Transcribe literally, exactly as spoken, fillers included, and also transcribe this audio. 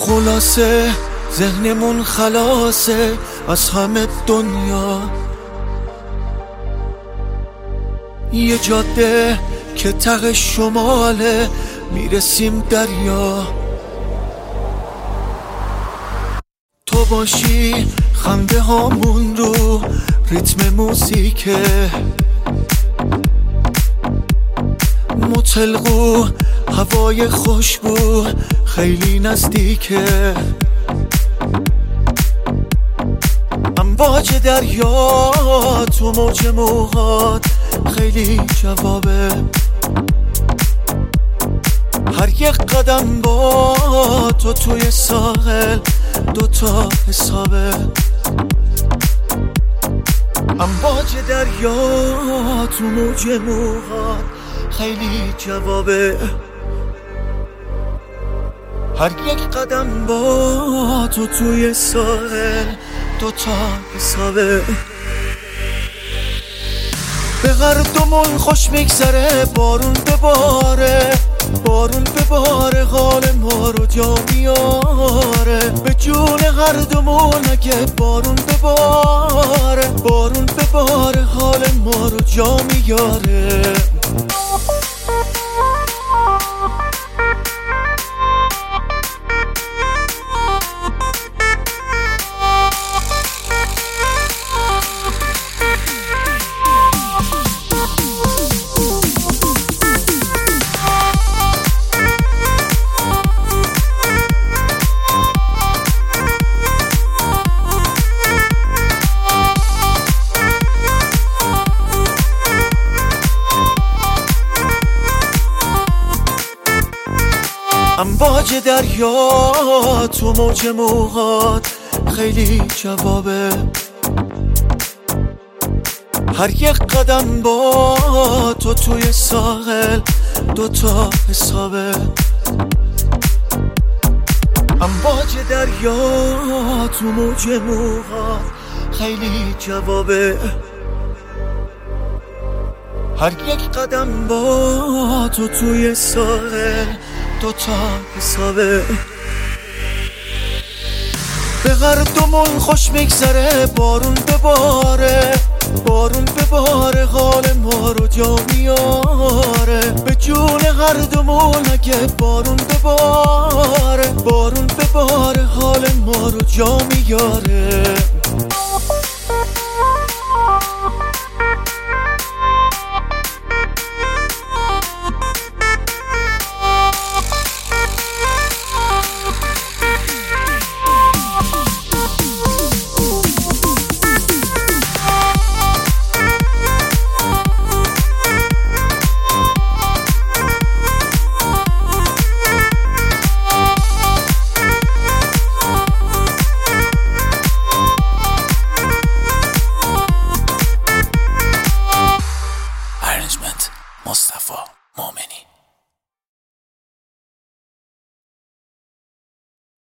خلاصه ذهنمون خلاصه از همه دنیا، یه جاده که ته شماله میرسیم دریا. تو باشی خنده هامون رو ریتم موزیکه، متلقو هوای خوشبو خیلی نزدیکه. امواج دریا تو موج موهات خیلی جوابه، هر یک قدم با تو توی ساحل دوتا حسابه. امواج دریا تو موج موهات خیلی جوابه، هر یک قدم با تو توی ساحل دوتا حسابه. به هر دومون خوش میگذره بارون بباره، بارون بباره حال ما رو جا میاره. به جون هر دومون اگه بارون بباره، بارون بباره حال ما رو جا میاره. امواج دریا تو موج موهات خیلی جوابه، هر یک قدم با تو توی ساحل دوتا حسابه. امواج دریا تو موج موهات خیلی جوابه، هر یک قدم با تو توی ساحل دوتا حسابه. به هر دومون خوش میگذره بارون بباره، بارون بباره حال ما رو جا میاره. به جون هر دومون اگه بارون بباره، بارون بباره حال ما رو جا میاره.